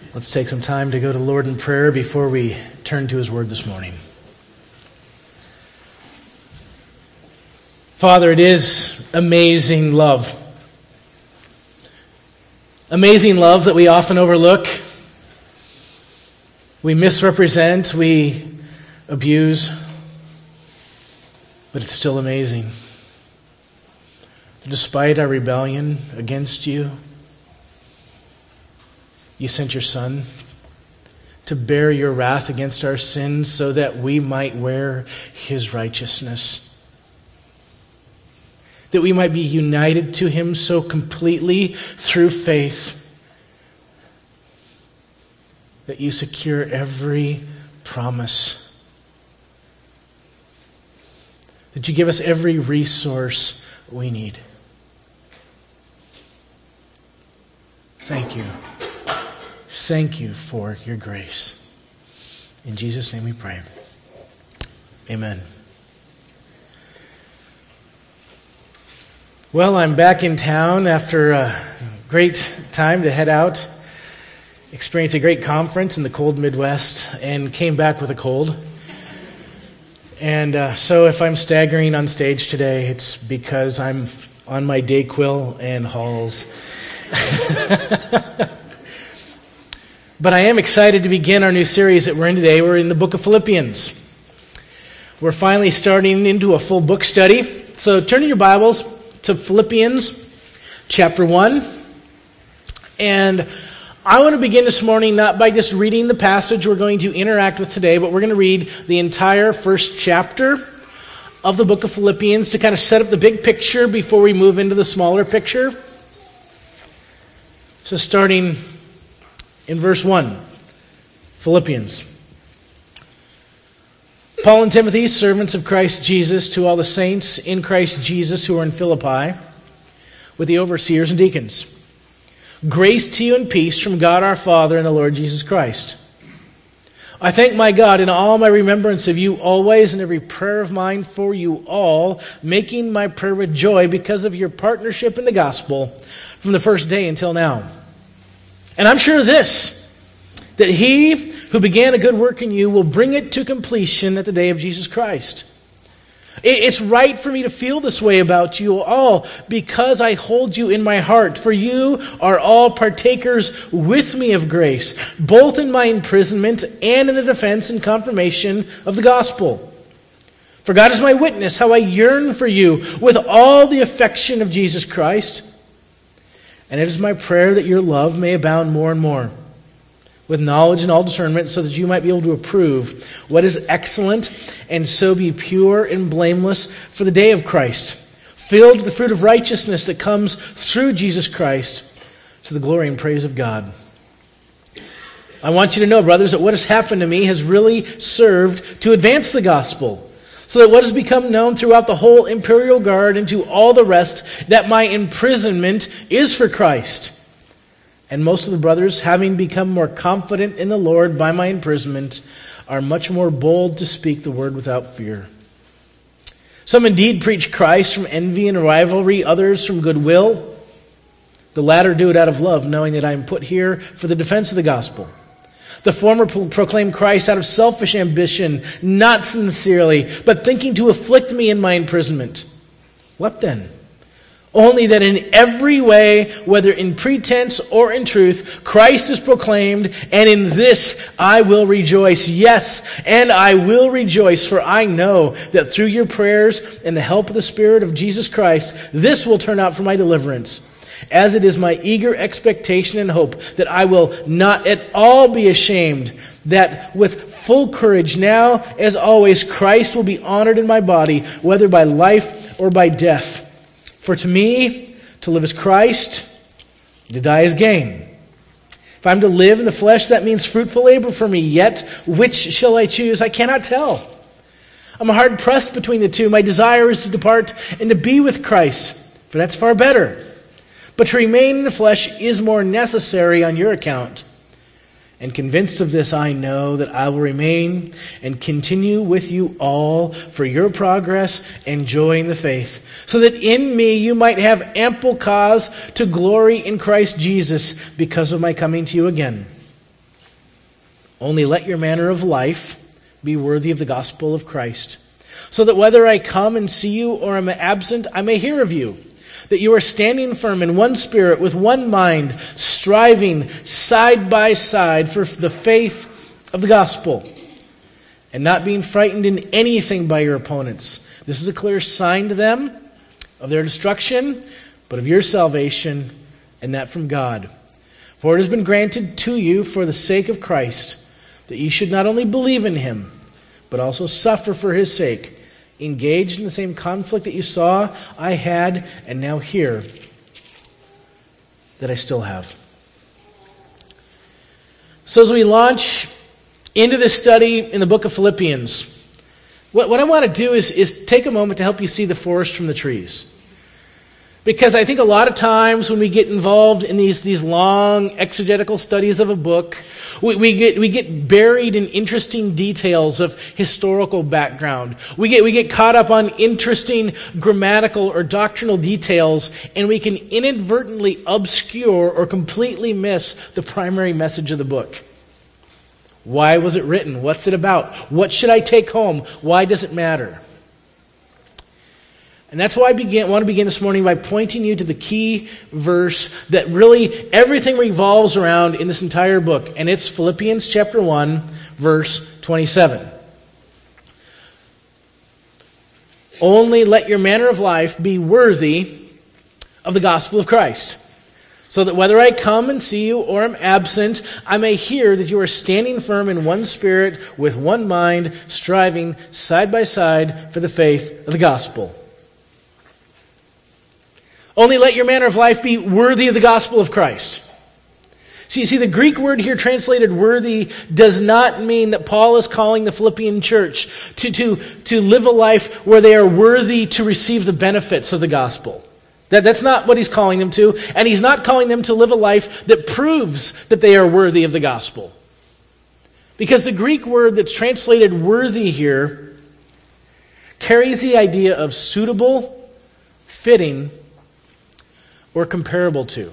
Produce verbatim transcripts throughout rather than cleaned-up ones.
Let's take some time to go to the Lord in prayer before we turn to His Word this morning. Father, it is amazing love. Amazing love that we often overlook. We misrepresent, we abuse, but it's still amazing. Despite our rebellion against you, you sent your Son to bear your wrath against our sins so that we might wear His righteousness. That we might be united to Him so completely through faith that you secure every promise. That you give us every resource we need. Thank you. Thank you for your grace. In Jesus' name we pray. Amen. Well, I'm back in town after a great time to head out, experience a great conference in the cold Midwest, and came back with a cold. And uh, so if I'm staggering on stage today, it's because I'm on my Dayquil and Halls. But I am excited to begin our new series that we're in today. We're in the book of Philippians. We're finally starting into a full book study. So turn in your Bibles to Philippians chapter one. And I want to begin this morning not by just reading the passage we're going to interact with today, but we're going to read the entire first chapter of the book of Philippians to kind of set up the big picture before we move into the smaller picture. So starting in verse one, Philippians. Paul and Timothy, servants of Christ Jesus, to all the saints in Christ Jesus who are in Philippi, with the overseers and deacons. Grace to you and peace from God our Father and the Lord Jesus Christ. I thank my God in all my remembrance of you always, in every prayer of mine for you all, making my prayer with joy because of your partnership in the gospel from the first day until now. And I'm sure of this, that He who began a good work in you will bring it to completion at the day of Jesus Christ. It's right for me to feel this way about you all because I hold you in my heart. For you are all partakers with me of grace, both in my imprisonment and in the defense and confirmation of the gospel. For God is my witness, how I yearn for you with all the affection of Jesus Christ. And it is my prayer that your love may abound more and more, with knowledge and all discernment, so that you might be able to approve what is excellent, and so be pure and blameless for the day of Christ, filled with the fruit of righteousness that comes through Jesus Christ, to the glory and praise of God. I want you to know, brothers, that what has happened to me has really served to advance the gospel, so that what has become known throughout the whole imperial guard and to all the rest, that my imprisonment is for Christ. And most of the brothers, having become more confident in the Lord by my imprisonment, are much more bold to speak the word without fear. Some indeed preach Christ from envy and rivalry, others from goodwill. The latter do it out of love, knowing that I am put here for the defense of the gospel. The former proclaim Christ out of selfish ambition, not sincerely, but thinking to afflict me in my imprisonment. What then? Only that in every way, whether in pretense or in truth, Christ is proclaimed, and in this I will rejoice. Yes, and I will rejoice, for I know that through your prayers and the help of the Spirit of Jesus Christ, this will turn out for my deliverance. As it is my eager expectation and hope that I will not at all be ashamed, that with full courage now, as always, Christ will be honored in my body, whether by life or by death. For to me, to live is Christ, to die is gain. If I'm to live in the flesh, that means fruitful labor for me. Yet, which shall I choose? I cannot tell. I'm hard pressed between the two. My desire is to depart and to be with Christ, for that's far better. But to remain in the flesh is more necessary on your account. And convinced of this, I know that I will remain and continue with you all for your progress and joy in the faith, so that in me you might have ample cause to glory in Christ Jesus because of my coming to you again. Only let your manner of life be worthy of the gospel of Christ, so that whether I come and see you or am absent, I may hear of you, that you are standing firm in one spirit, with one mind, striving side by side for the faith of the gospel, and not being frightened in anything by your opponents. This is a clear sign to them of their destruction, but of your salvation, and that from God. For it has been granted to you for the sake of Christ, that ye should not only believe in him, but also suffer for his sake, engaged in the same conflict that you saw I had, and now hear that I still have. So as we launch into this study in the book of Philippians, what, what I want to do is, is take a moment to help you see the forest from the trees. Because I think a lot of times when we get involved in these, these long exegetical studies of a book, we, we get we get buried in interesting details of historical background. We get we get caught up on interesting grammatical or doctrinal details, and we can inadvertently obscure or completely miss the primary message of the book. Why was it written? What's it about? What should I take home? Why does it matter? And that's why I begin, want to begin this morning by pointing you to the key verse that really everything revolves around in this entire book. And it's Philippians chapter one, verse twenty-seven. Only let your manner of life be worthy of the gospel of Christ, so that whether I come and see you or am absent, I may hear that you are standing firm in one spirit, with one mind, striving side by side for the faith of the gospel. Only let your manner of life be worthy of the gospel of Christ. See, see, the Greek word here translated worthy does not mean that Paul is calling the Philippian church to, to, to live a life where they are worthy to receive the benefits of the gospel. That, that's not what he's calling them to. And he's not calling them to live a life that proves that they are worthy of the gospel. Because the Greek word that's translated worthy here carries the idea of suitable, fitting, or comparable to.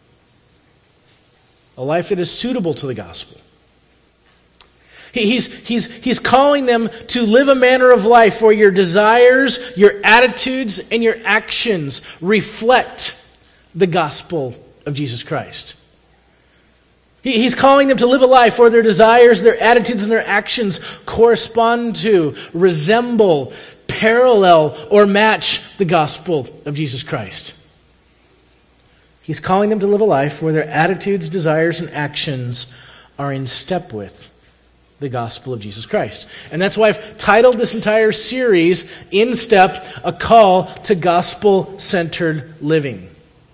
A life that is suitable to the gospel. He, he's, he's, he's calling them to live a manner of life where your desires, your attitudes, and your actions reflect the gospel of Jesus Christ. He, he's calling them to live a life where their desires, their attitudes, and their actions correspond to, resemble, parallel, or match the gospel of Jesus Christ. He's calling them to live a life where their attitudes, desires, and actions are in step with the gospel of Jesus Christ. And that's why I've titled this entire series, In Step, a call to gospel-centered living.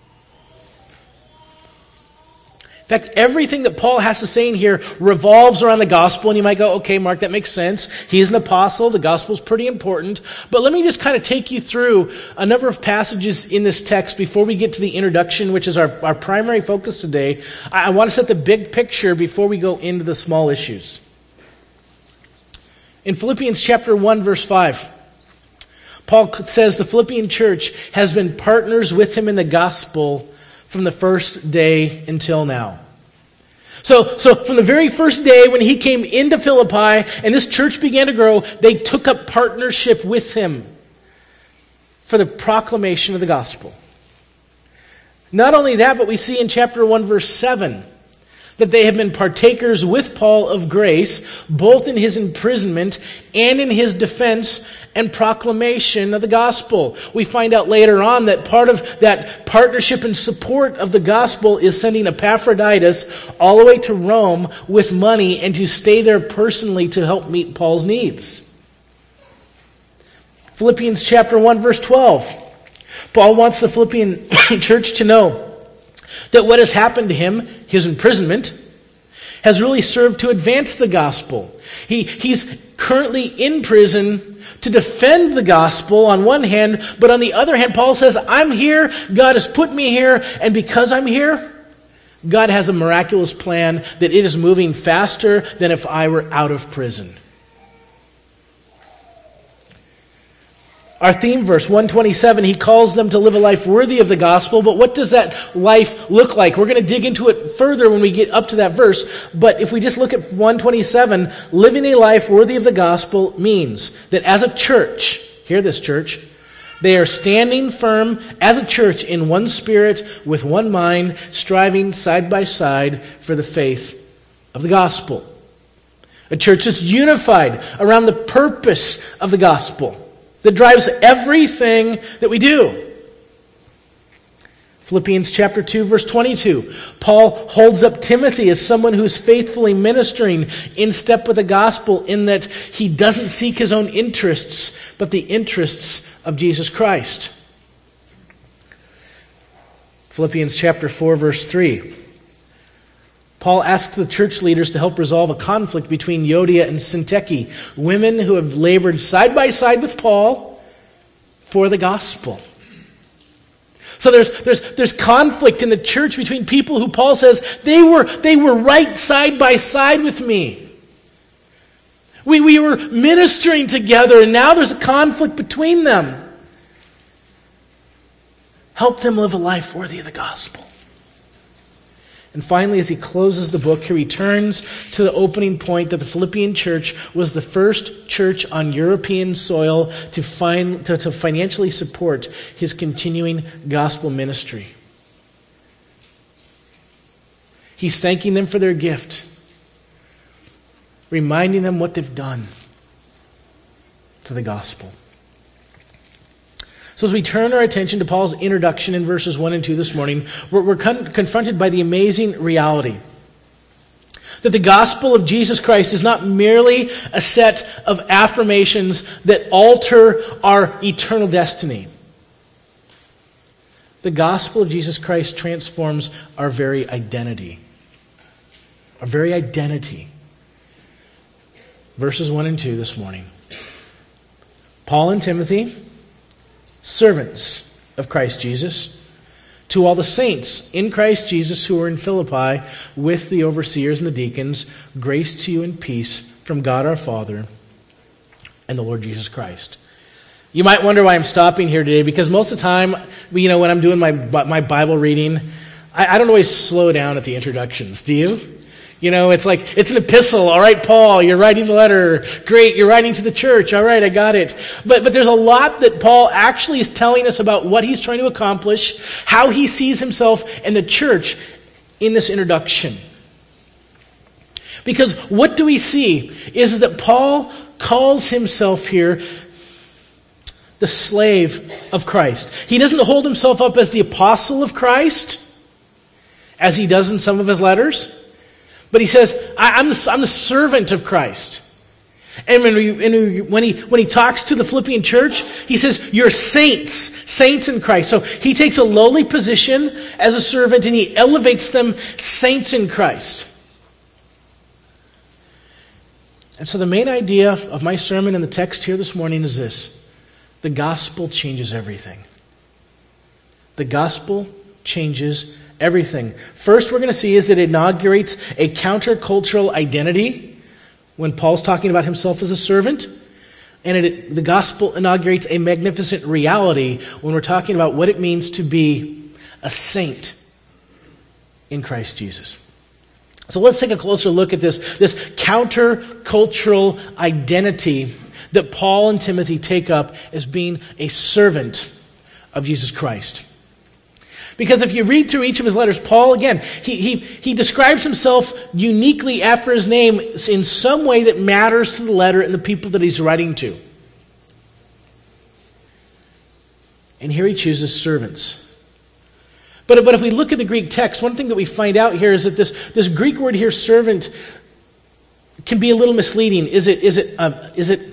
In fact, everything that Paul has to say in here revolves around the gospel, and you might go, okay, Mark, that makes sense. He's an apostle. The gospel's pretty important. But let me just kind of take you through a number of passages in this text before we get to the introduction, which is our, our primary focus today. I, I want to set the big picture before we go into the small issues. In Philippians chapter one, verse five, Paul says the Philippian church has been partners with him in the gospel from the first day until now. So, so from the very first day when he came into Philippi and this church began to grow, they took up partnership with him for the proclamation of the gospel. Not only that, but we see in chapter one, verse seven, that they have been partakers with Paul of grace, both in his imprisonment and in his defense and proclamation of the gospel. We find out later on that part of that partnership and support of the gospel is sending Epaphroditus all the way to Rome with money and to stay there personally to help meet Paul's needs. Philippians chapter one, verse twelve. Paul wants the Philippian church to know that what has happened to him, his imprisonment, has really served to advance the gospel. He, he's currently in prison to defend the gospel on one hand, but on the other hand, Paul says, I'm here, God has put me here, and because I'm here, God has a miraculous plan that it is moving faster than if I were out of prison. Our theme verse, one twenty-seven, he calls them to live a life worthy of the gospel, but what does that life look like? We're going to dig into it further when we get up to that verse, but if we just look at one twenty-seven, living a life worthy of the gospel means that as a church, hear this church, they are standing firm as a church in one spirit, with one mind, striving side by side for the faith of the gospel. A church that's unified around the purpose of the gospel that drives everything that we do. Philippians chapter two, verse twenty-two. Paul holds up Timothy as someone who's faithfully ministering in step with the gospel, in that he doesn't seek his own interests, but the interests of Jesus Christ. Philippians chapter four, verse three. Paul asks the church leaders to help resolve a conflict between Euodia and Syntyche, women who have labored side by side with Paul for the gospel. So there's there's there's conflict in the church between people who Paul says they were they were right side by side with me. We we were ministering together, and now there's a conflict between them. Help them live a life worthy of the gospel. And finally, as he closes the book, he returns to the opening point that the Philippian church was the first church on European soil to, find, to, to financially support his continuing gospel ministry. He's thanking them for their gift, reminding them what they've done for the gospel. So as we turn our attention to Paul's introduction in verses one and two this morning, we're, we're con- confronted by the amazing reality that the gospel of Jesus Christ is not merely a set of affirmations that alter our eternal destiny. The gospel of Jesus Christ transforms our very identity. Our very identity. Verses one and two this morning. Paul and Timothy, servants of Christ Jesus, to all the saints in Christ Jesus who are in Philippi with the overseers and the deacons, grace to you and peace from God our Father and the Lord Jesus Christ. You might wonder why I'm stopping here today, because most of the time, you know, when I'm doing my my Bible reading, I, I don't always slow down at the introductions. Do you? You know, it's like, it's an epistle. All right, Paul, you're writing the letter. Great, you're writing to the church. All right, I got it. But but there's a lot that Paul actually is telling us about what he's trying to accomplish, how he sees himself and the church in this introduction. Because what do we see is that Paul calls himself here the slave of Christ. He doesn't hold himself up as the apostle of Christ, as he does in some of his letters. But he says, I, I'm, the, I'm the servant of Christ. And when, we, when, he, when he talks to the Philippian church, he says, you're saints, saints in Christ. So he takes a lowly position as a servant and he elevates them saints in Christ. And so the main idea of my sermon and the text here this morning is this. The gospel changes everything. The gospel changes everything. First, we're going to see is that it inaugurates a countercultural identity when Paul's talking about himself as a servant. And it, the gospel inaugurates a magnificent reality when we're talking about what it means to be a saint in Christ Jesus. So let's take a closer look at this, this countercultural identity that Paul and Timothy take up as being a servant of Jesus Christ. Because if you read through each of his letters, Paul, again, he, he, he describes himself uniquely after his name in some way that matters to the letter and the people that he's writing to. And here he chooses servants. But, but if we look at the Greek text, one thing that we find out here is that this, this Greek word here, servant, can be a little misleading. Is it, is it, um, is it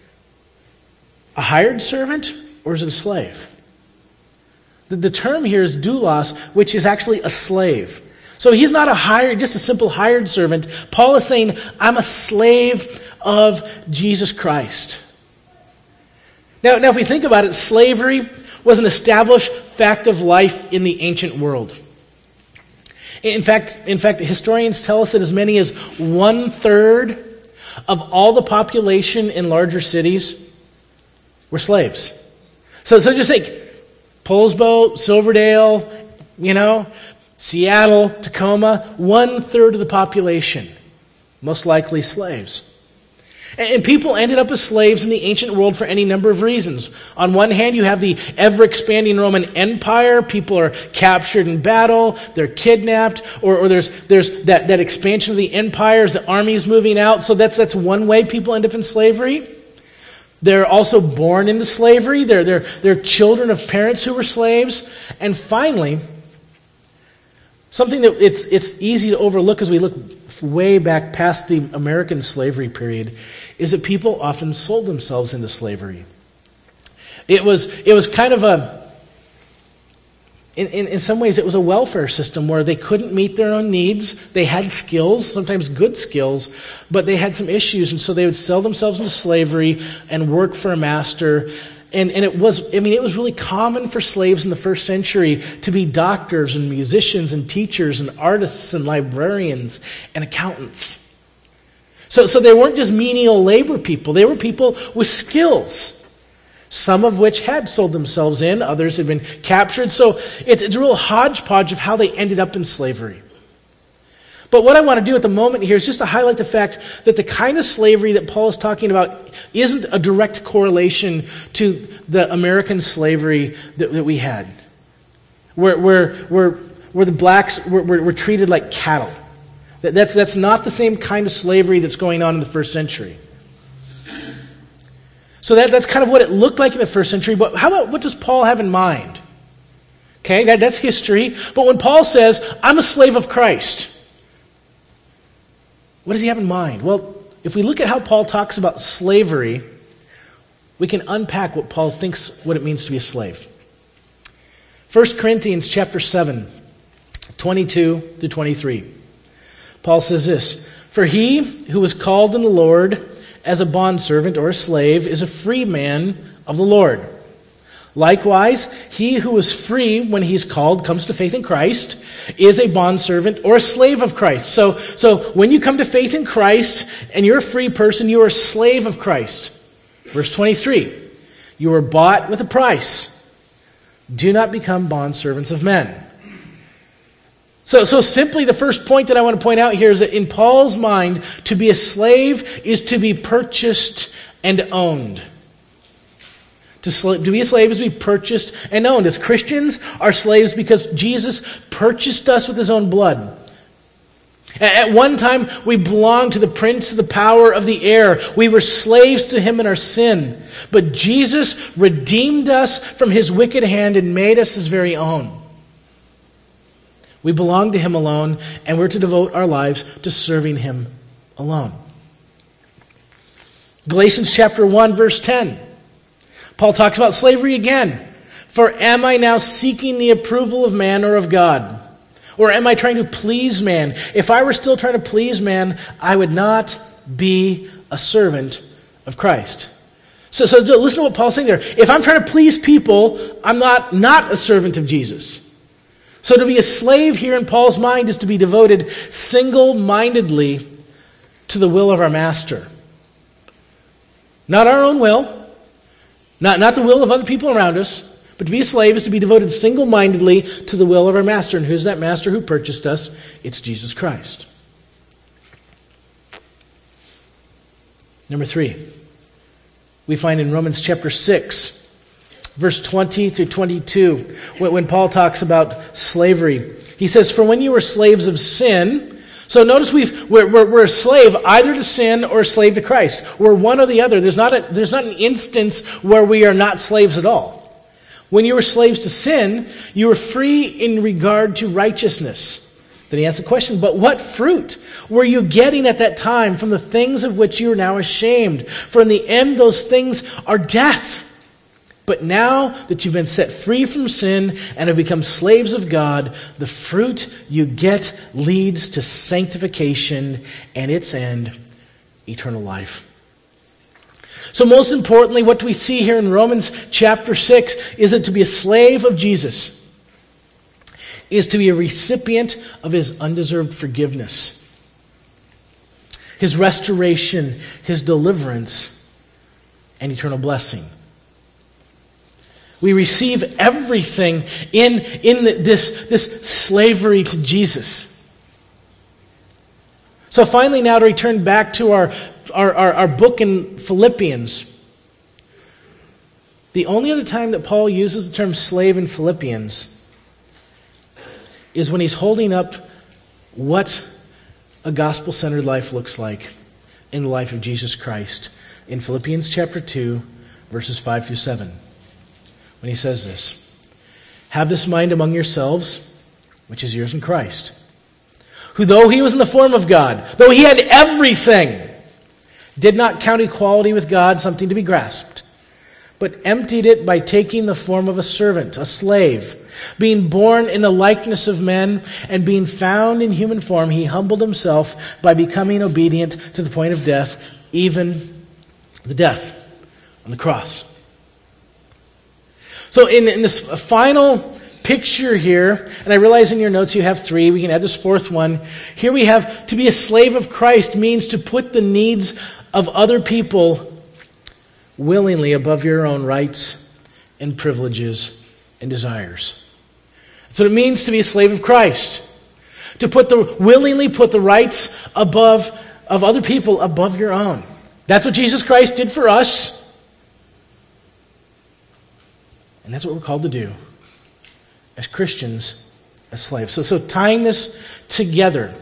a hired servant or is it a slave? The term here is doulos, which is actually a slave. So he's not a hired, just a simple hired servant. Paul is saying, I'm a slave of Jesus Christ. Now, now if we think about it, slavery was an established fact of life in the ancient world. In fact, in fact, historians tell us that as many as one-third of all the population in larger cities were slaves. So, so just think, Poulsbo, Silverdale, you know, Seattle, Tacoma, one third of the population, most likely slaves. And people ended up as slaves in the ancient world for any number of reasons. On one hand, you have the ever-expanding Roman Empire. People are captured in battle, they're kidnapped, or, or there's there's that, that expansion of the empires, the armies moving out. So that's that's one way people end up in slavery. They're also born into slavery. They're, they're, they're children of parents who were slaves. And finally, something that it's it's easy to overlook as we look way back past the American slavery period is that people often sold themselves into slavery. It was it was kind of a, in, in, in some ways it was a welfare system where they couldn't meet their own needs. They had skills, sometimes good skills, but they had some issues, and so they would sell themselves into slavery and work for a master. And, and it was, I mean, it was really common for slaves in the first century to be doctors and musicians and teachers and artists and librarians and accountants. So, so they weren't just menial labor people. They were people with skills, some of which had sold themselves in, others had been captured. So it's, it's a real hodgepodge of how they ended up in slavery. But what I want to do at the moment here is just to highlight the fact that the kind of slavery that Paul is talking about isn't a direct correlation to the American slavery that, that we had, where, where, where, where the blacks were, were, were treated like cattle. That, that's, that's not the same kind of slavery that's going on in the first century. So that, that's kind of what it looked like in the first century. But how about, what does Paul have in mind? Okay, that, that's history. But when Paul says, I'm a slave of Christ, what does he have in mind? Well, if we look at how Paul talks about slavery, we can unpack what Paul thinks what it means to be a slave. First Corinthians chapter seven, twenty-two through twenty-three. Paul says this, "For he who was called in the Lord as a bondservant or a slave is a free man of the Lord. Likewise, he who is free when he's called, comes to faith in Christ, is a bondservant or a slave of Christ." So, so when you come to faith in Christ and you're a free person, you are a slave of Christ. Verse twenty-three, "You were bought with a price. Do not become bondservants of men." So, so simply the first point that I want to point out here is that in Paul's mind, to be a slave is to be purchased and owned. To, sl- to be a slave is to be purchased and owned. As Christians, are slaves because Jesus purchased us with his own blood. At, at one time, we belonged to the prince of the power of the air. We were slaves to him in our sin. But Jesus redeemed us from his wicked hand and made us his very own. We belong to him alone, and we're to devote our lives to serving him alone. Galatians chapter one, verse ten. Paul talks about slavery again. "For am I now seeking the approval of man or of God? Or am I trying to please man? If I were still trying to please man, I would not be a servant of Christ." So, so listen to what Paul's saying there. If I'm trying to please people, I'm not, not a servant of Jesus. So to be a slave here in Paul's mind is to be devoted single-mindedly to the will of our master. Not our own will. Not, not the will of other people around us, but to be a slave is to be devoted single-mindedly to the will of our master. And who's that master who purchased us? It's Jesus Christ. Number three, we find in Romans chapter six, verse twenty through twenty-two, when, when Paul talks about slavery. He says, "For when you were slaves of sin," so notice we've, we're, we're, we're a slave either to sin or a slave to Christ. We're one or the other. There's not, a, there's not an instance where we are not slaves at all. When you were slaves to sin, you were free in regard to righteousness. Then he asks the question, but what fruit were you getting at that time from the things of which you are now ashamed? For in the end, those things are death. But now that you've been set free from sin and have become slaves of God, the fruit you get leads to sanctification and its end, eternal life. So most importantly, what do we see here in Romans chapter six is that to be a slave of Jesus is to be a recipient of his undeserved forgiveness, his restoration, his deliverance, and eternal blessing. We receive everything in, in the, this, this slavery to Jesus. So finally, now to return back to our, our, our, our book in Philippians. The only other time that Paul uses the term slave in Philippians is when he's holding up what a gospel-centered life looks like in the life of Jesus Christ in Philippians chapter two, verses five through seven. When he says this, "Have this mind among yourselves, which is yours in Christ, who though he was in the form of God, though he had everything, did not count equality with God something to be grasped, but emptied it by taking the form of a servant, a slave. Being born in the likeness of men, and being found in human form, he humbled himself by becoming obedient to the point of death, even the death on the cross." So in, in this final picture here, and I realize in your notes you have three, we can add this fourth one. Here we have, to be a slave of Christ means to put the needs of other people willingly above your own rights and privileges and desires. That's what it means to be a slave of Christ. To put the willingly put the rights above of other people above your own. That's what Jesus Christ did for us. And that's what we're called to do as Christians, as slaves. So, so tying this together.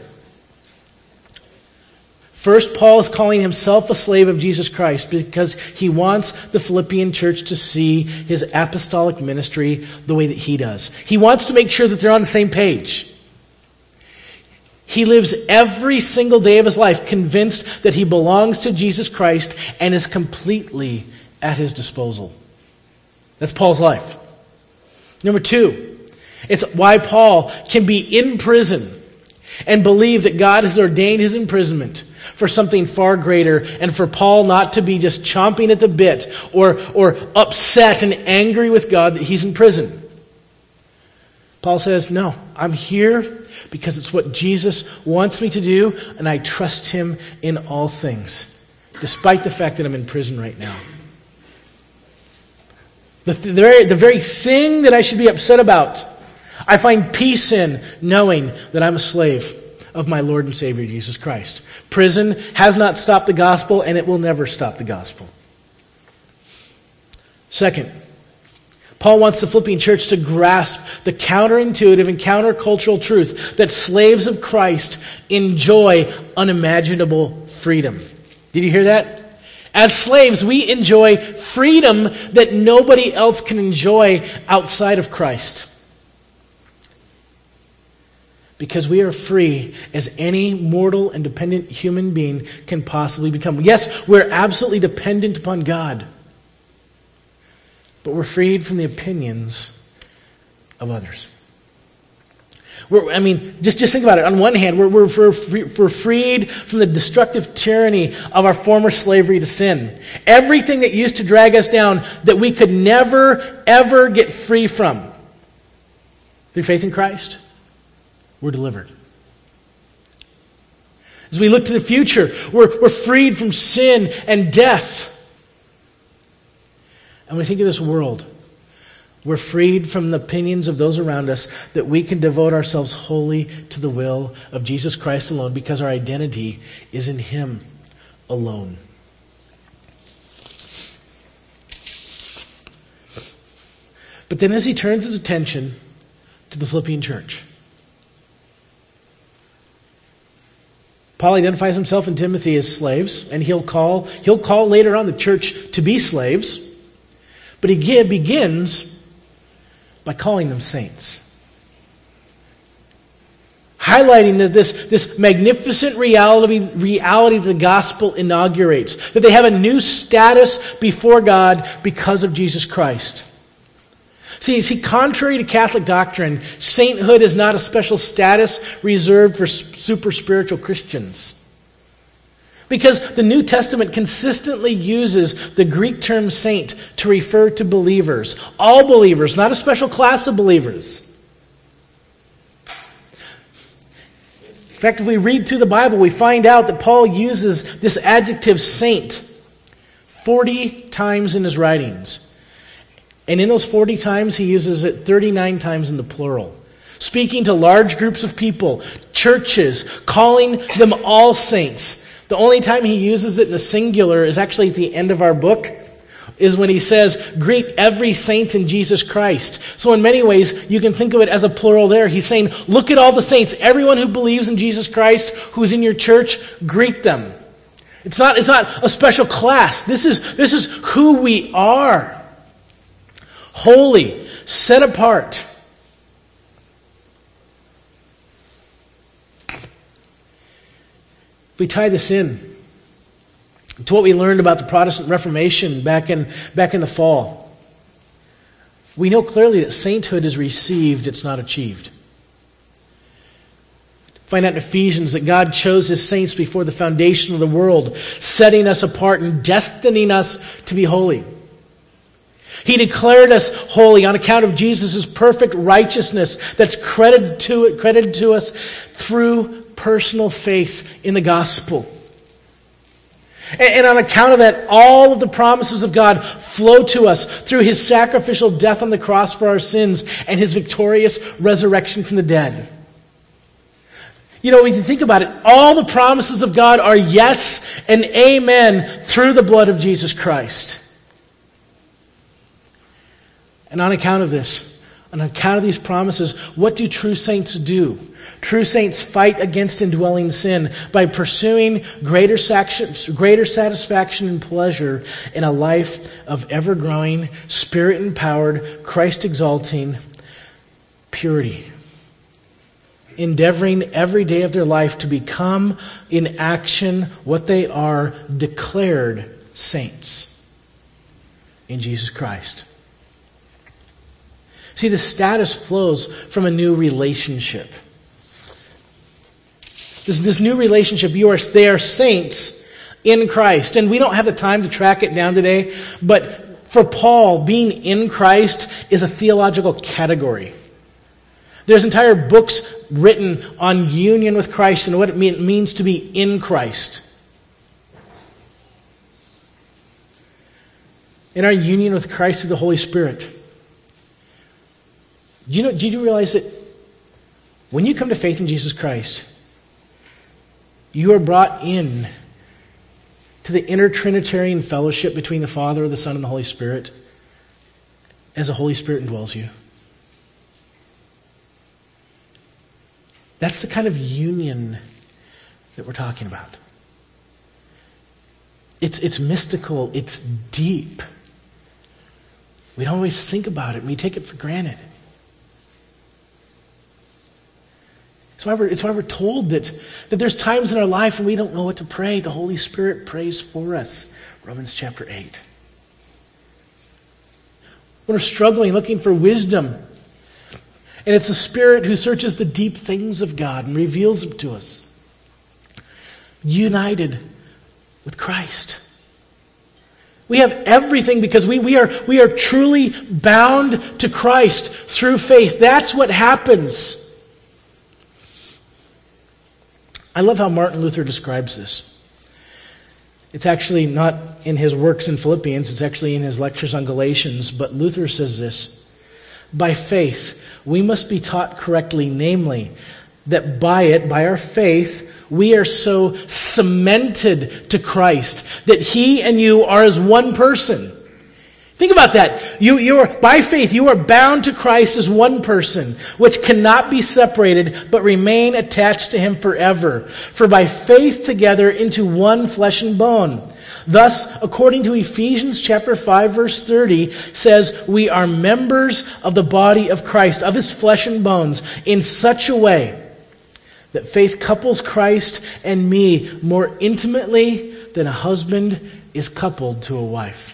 First, Paul is calling himself a slave of Jesus Christ because he wants the Philippian church to see his apostolic ministry the way that he does. He wants to make sure that they're on the same page. He lives every single day of his life convinced that he belongs to Jesus Christ and is completely at his disposal. That's Paul's life. Number two, it's why Paul can be in prison and believe that God has ordained his imprisonment for something far greater, and for Paul not to be just chomping at the bit or, or upset and angry with God that he's in prison. Paul says, no, I'm here because it's what Jesus wants me to do, and I trust him in all things, despite the fact that I'm in prison right now. The, the, very, the very thing that I should be upset about, I find peace in knowing that I'm a slave of my Lord and Savior Jesus Christ. Prison has not stopped the gospel, and it will never stop the gospel. Second, Paul wants the Philippian church to grasp the counterintuitive and countercultural truth that slaves of Christ enjoy unimaginable freedom. Did you hear that? As slaves, we enjoy freedom that nobody else can enjoy outside of Christ. Because we are free as any mortal and dependent human being can possibly become. Yes, we're absolutely dependent upon God. But we're freed from the opinions of others. We're, I mean, just, just think about it. On one hand, we're, we're, we're, we're freed from the destructive tyranny of our former slavery to sin. Everything that used to drag us down that we could never, ever get free from. Through faith in Christ, we're delivered. As we look to the future, we're, we're freed from sin and death. And when we think of this world, we're freed from the opinions of those around us that we can devote ourselves wholly to the will of Jesus Christ alone because our identity is in Him alone. But then as he turns his attention to the Philippian church, Paul identifies himself and Timothy as slaves, and he'll call, he'll call later on the church to be slaves, but he begins by calling them saints. Highlighting that this, this magnificent reality, reality the gospel inaugurates, that they have a new status before God because of Jesus Christ. See, see, contrary to Catholic doctrine, sainthood is not a special status reserved for super spiritual Christians. Because the New Testament consistently uses the Greek term saint to refer to believers. All believers, not a special class of believers. In fact, if we read through the Bible, we find out that Paul uses this adjective saint forty times in his writings. And in those forty times, he uses it thirty-nine times in the plural. Speaking to large groups of people, churches, calling them all saints. The only time he uses it in the singular is actually at the end of our book, is when he says, greet every saint in Jesus Christ. So in many ways, you can think of it as a plural there. He's saying, look at all the saints. Everyone who believes in Jesus Christ, who's in your church, greet them. It's not, it's not a special class. This is, this is who we are. Holy, set apart. We tie this in to what we learned about the Protestant Reformation back in, back in the fall. We know clearly that sainthood is received, it's not achieved. Find out in Ephesians that God chose his saints before the foundation of the world, setting us apart and destining us to be holy. He declared us holy on account of Jesus' perfect righteousness that's credited to, credited to us through personal faith in the gospel. And, and on account of that, all of the promises of God flow to us through his sacrificial death on the cross for our sins and his victorious resurrection from the dead. You know, when you think about it, all the promises of God are yes and amen through the blood of Jesus Christ. And on account of this, on account of these promises, what do true saints do? True saints fight against indwelling sin by pursuing greater, greater satisfaction and pleasure in a life of ever-growing, Spirit-empowered, Christ-exalting purity. Endeavoring every day of their life to become in action what they are, declared saints in Jesus Christ. See, the status flows from a new relationship. This, this new relationship, you are, they are saints in Christ. And we don't have the time to track it down today, but for Paul, being in Christ is a theological category. There's entire books written on union with Christ and what it mean, means to be in Christ. In our union with Christ through the Holy Spirit. Do you know, do you realize that when you come to faith in Jesus Christ, you are brought in to the inner Trinitarian fellowship between the Father, the Son, and the Holy Spirit as the Holy Spirit indwells you? That's the kind of union that we're talking about. It's, it's mystical. It's deep. We don't always think about it. We take it for granted. It's why we're, it's why we're told that, that there's times in our life when we don't know what to pray. The Holy Spirit prays for us. Romans chapter eight. When we're struggling, looking for wisdom, and it's the Spirit who searches the deep things of God and reveals them to us. United with Christ. We have everything because we, we, are, we are truly bound to Christ through faith. That's what happens. I love how Martin Luther describes this. It's actually not in his works in Philippians, it's actually in his lectures on Galatians, but Luther says this: by faith, we must be taught correctly, namely, that by it, by our faith, we are so cemented to Christ that He and you are as one person. Think about that. You, you are, by faith, you are bound to Christ as one person, which cannot be separated, but remain attached to Him forever. For by faith together into one flesh and bone. Thus, according to Ephesians chapter five, verse thirty, says, we are members of the body of Christ, of His flesh and bones, in such a way that faith couples Christ and me more intimately than a husband is coupled to a wife.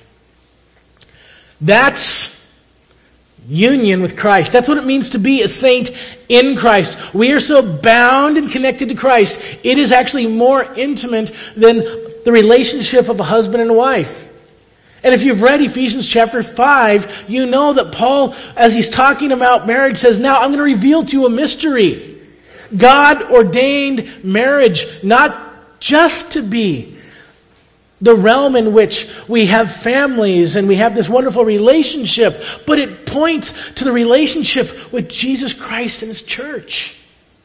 That's union with Christ. That's what it means to be a saint in Christ. We are so bound and connected to Christ, it is actually more intimate than the relationship of a husband and a wife. And if you've read Ephesians chapter five, you know that Paul, as he's talking about marriage, says, now I'm going to reveal to you a mystery. God ordained marriage not just to be the realm in which we have families and we have this wonderful relationship, but it points to the relationship with Jesus Christ and His church.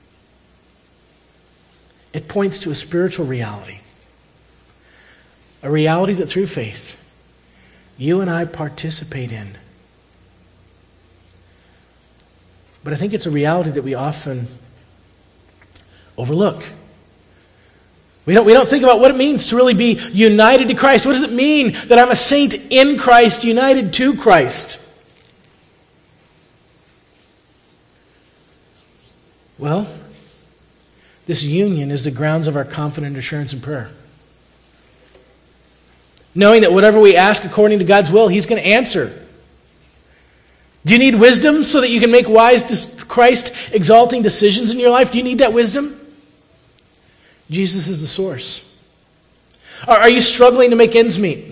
It points to a spiritual reality, a reality that through faith, you and I participate in. But I think it's a reality that we often overlook. We don't, we don't think about what it means to really be united to Christ. What does it mean that I'm a saint in Christ, united to Christ? Well, this union is the grounds of our confident assurance in prayer. Knowing that whatever we ask according to God's will, He's going to answer. Do you need wisdom so that you can make wise, Christ-exalting decisions in your life? Do you need that wisdom? Jesus is the source. Are you struggling to make ends meet?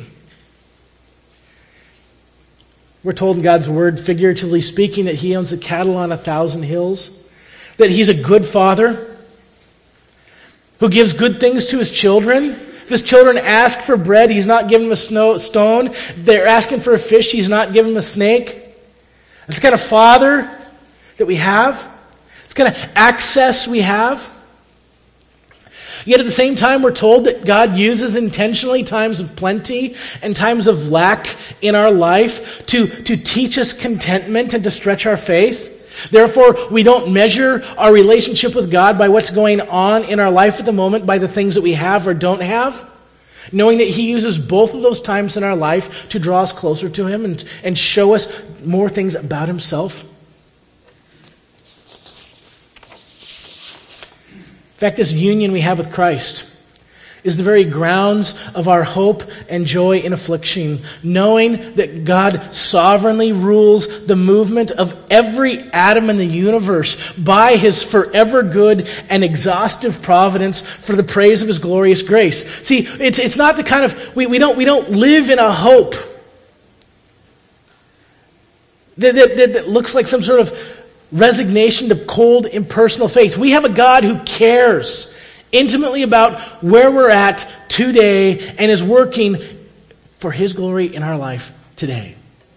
We're told in God's Word, figuratively speaking, that He owns the cattle on a thousand hills, that He's a good Father who gives good things to His children. If His children ask for bread, He's not giving them a snow, stone. If they're asking for a fish, He's not giving them a snake. It's the kind of Father that we have. It's the kind of access we have. Yet at the same time, we're told that God uses intentionally times of plenty and times of lack in our life to, to teach us contentment and to stretch our faith. Therefore, we don't measure our relationship with God by what's going on in our life at the moment, by the things that we have or don't have, knowing that He uses both of those times in our life to draw us closer to Him and, and show us more things about Himself. In fact, this union we have with Christ is the very grounds of our hope and joy in affliction, knowing that God sovereignly rules the movement of every atom in the universe by His forever good and exhaustive providence for the praise of His glorious grace. See, it's it's not the kind of, we, we don't we don't live in a hope that, that, that, that looks like some sort of resignation to cold, impersonal faith. We have a God who cares intimately about where we're at today and is working for His glory in our life today.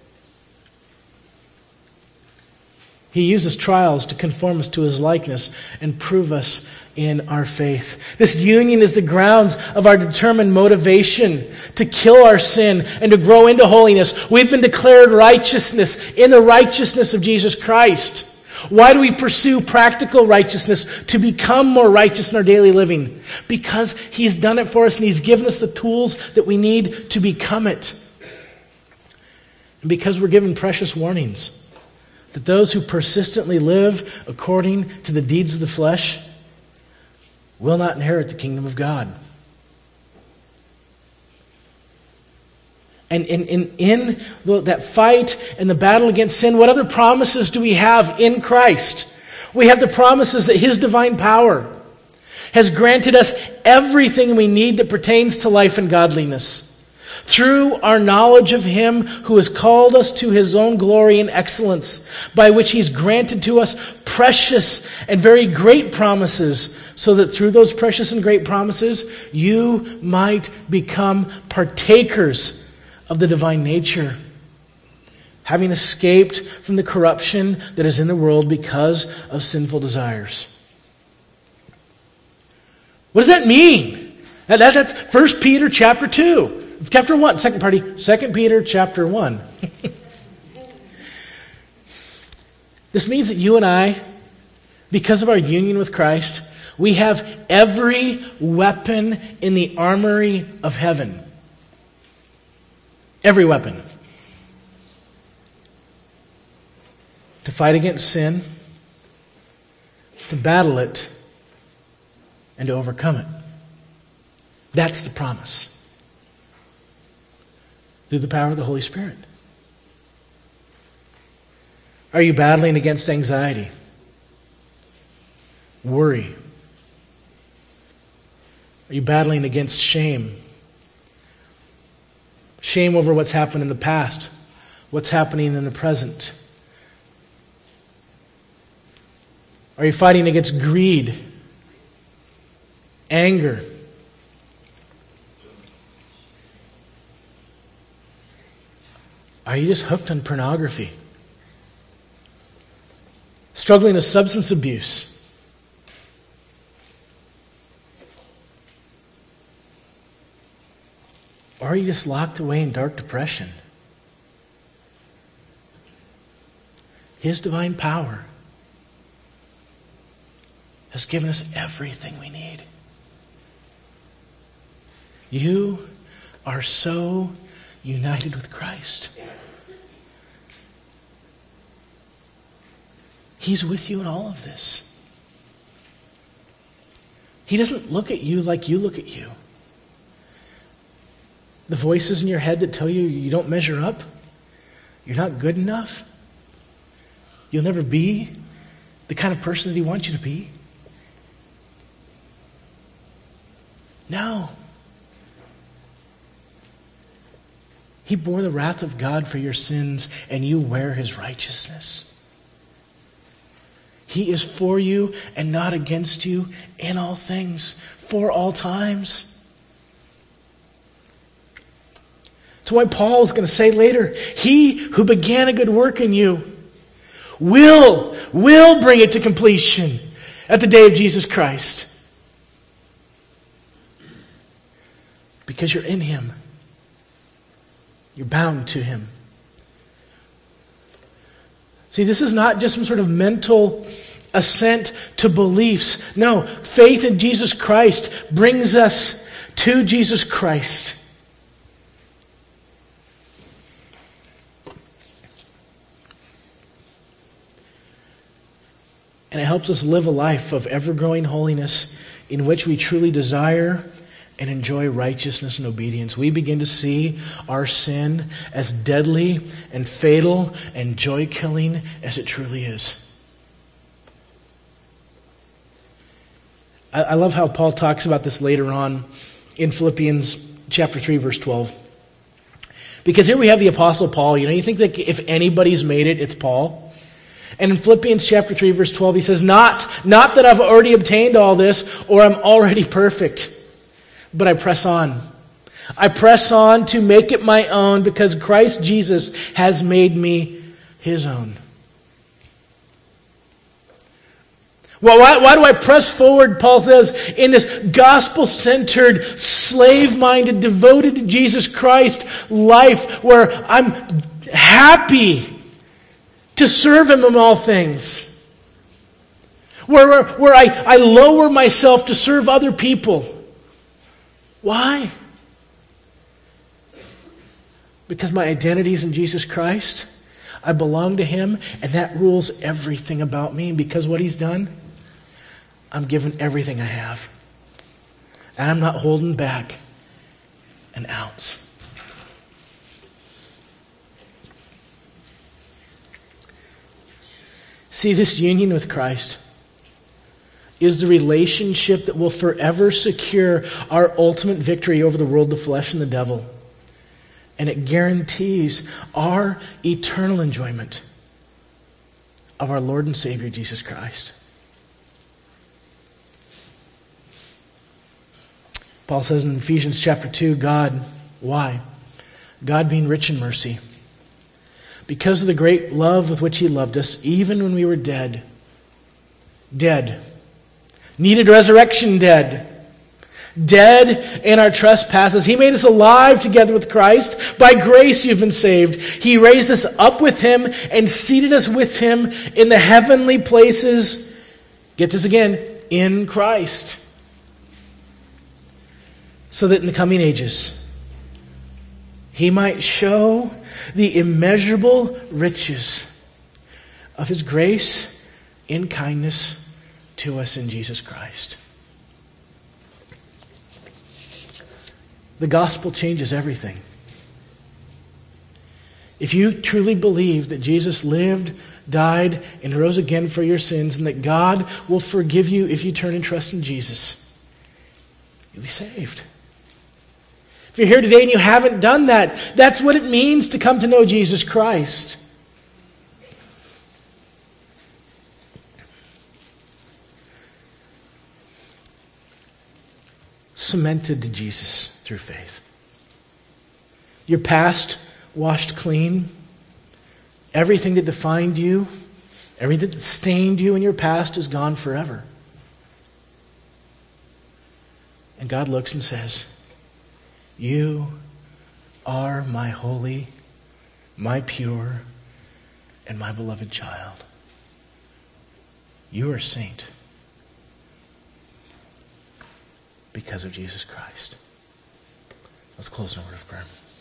He uses trials to conform us to His likeness and prove us in our faith. This union is the grounds of our determined motivation to kill our sin and to grow into holiness. We've been declared righteousness in the righteousness of Jesus Christ. Why do we pursue practical righteousness to become more righteous in our daily living? Because He's done it for us and He's given us the tools that we need to become it. And because we're given precious warnings that those who persistently live according to the deeds of the flesh will not inherit the kingdom of God. And in, in, in the, that fight and the battle against sin, what other promises do we have in Christ? We have the promises that His divine power has granted us everything we need that pertains to life and godliness. Through our knowledge of Him who has called us to His own glory and excellence, by which He's granted to us precious and very great promises, so that through those precious and great promises, you might become partakers of the divine nature, having escaped from the corruption that is in the world because of sinful desires. What does that mean? That, that, that's First Peter chapter two. Chapter one, second party, Second Peter chapter one. This means that you and I, because of our union with Christ, we have every weapon in the armory of heaven. Every weapon. To fight against sin, to battle it, and to overcome it. That's the promise. Through the power of the Holy Spirit. Are you battling against anxiety? Worry? Are you battling against shame? Shame over what's happened in the past, what's happening in the present. Are you fighting against greed, anger, Are you just hooked on pornography? Struggling with substance abuse? Or are you just locked away in dark depression? His divine power has given us everything we need. You are so united with Christ. He's with you in all of this. He doesn't look at you like you look at you. The voices in your head that tell you you don't measure up, you're not good enough, you'll never be the kind of person that He wants you to be. No. He bore the wrath of God for your sins, and you wear His righteousness. He is for you and not against you in all things, for all times. That's why Paul is going to say later, He who began a good work in you will, will bring it to completion at the day of Jesus Christ. Because you're in Him. You're bound to Him. See, this is not just some sort of mental assent to beliefs. No, faith in Jesus Christ brings us to Jesus Christ. And it helps us live a life of ever-growing holiness in which we truly desire and enjoy righteousness and obedience. We begin to see our sin as deadly and fatal and joy-killing as it truly is. I, I love how Paul talks about this later on in Philippians chapter three, verse twelve. Because here we have the Apostle Paul. You know, you think that if anybody's made it, it's Paul. And in Philippians chapter three, verse twelve, he says, Not, not that I've already obtained all this or I'm already perfect, but I press on. I press on to make it my own because Christ Jesus has made me His own. Well, why, why do I press forward, Paul says, in this gospel-centered, slave-minded, devoted to Jesus Christ life where I'm happy to serve Him in all things. Where, where, where I, I lower myself to serve other people. Why? Because my identity is in Jesus Christ. I belong to Him, and that rules everything about me. And because what He's done, I'm given everything I have. And I'm not holding back an ounce. See, this union with Christ is the relationship that will forever secure our ultimate victory over the world, the flesh, and the devil. And it guarantees our eternal enjoyment of our Lord and Savior, Jesus Christ. Paul says in Ephesians chapter two, God, why? God being rich in mercy. Because of the great love with which He loved us, even when we were dead. Dead. Needed resurrection dead. Dead in our trespasses. He made us alive together with Christ. By grace you've been saved. He raised us up with Him and seated us with Him in the heavenly places. Get this again. In Christ. So that in the coming ages, He might show the immeasurable riches of His grace in kindness to us in Jesus Christ. The gospel changes everything. If you truly believe that Jesus lived, died, and rose again for your sins, and that God will forgive you if you turn and trust in Jesus, you'll be saved. If you're here today and you haven't done that, that's what it means to come to know Jesus Christ. Cemented to Jesus through faith. Your past washed clean. Everything that defined you, everything that stained you in your past is gone forever. And God looks and says, you are my holy, my pure, and my beloved child. You are a saint because of Jesus Christ. Let's close in a word of prayer.